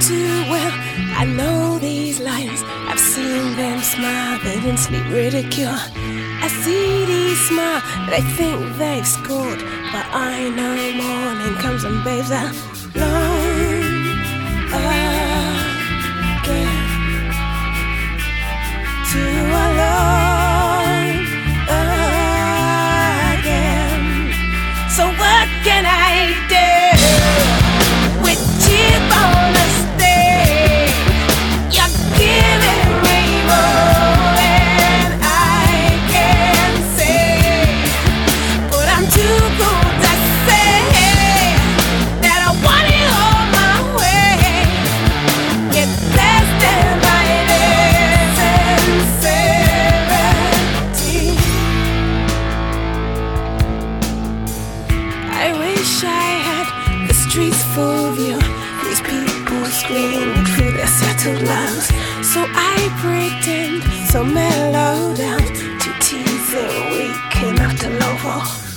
too well. I know these lines, I've seen them smile, they didn't sleep ridicule. I see these smile, they think they've scored, but I know morning comes and babes are alone again. Too alone again. So what can I do with cheap on a stay? You're giving me more than I can say, but I'm too cool to say that I want it all my way. It's less than my sincerity. I wish I had the streets full of you. These people screaming through their settled lungs. So I pretend so mellow down to teasing, weak enough to love.